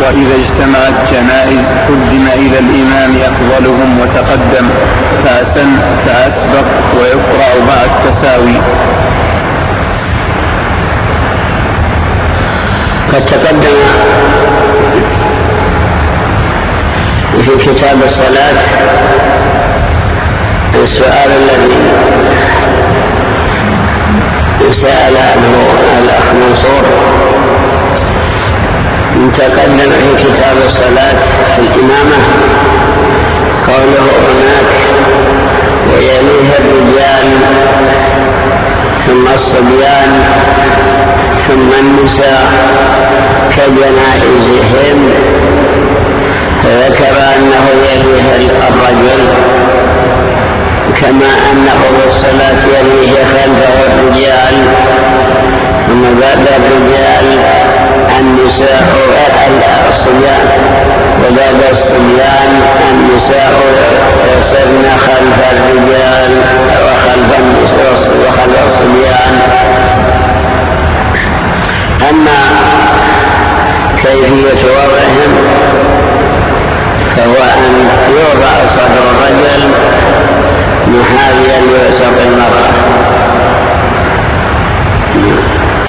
وإذا اجتمعت جنائز قدم إلى الإمام أفضلهم وتقدم فأسبق ويقرأ مع التساوي. قد تقدم في كتاب الصلاة السؤال الذي سأل عنه الأخ منصور. تقدم في كتاب الصلاة في الإمامة قوله هناك ويليه الرجال ثم الصبيان ثم النساء كجنائزهم، فذكر أنه يليه الرجل كما أنه بالصلاة يليه خلفه الرجال، ثم بعد الرجال النساء الصبيان، وبعد الصبيان النساء يسرن خلف الرجال وخلف النساء وخلف الصبيان. أما كيفية وضعهم فهو أن يوضع صدر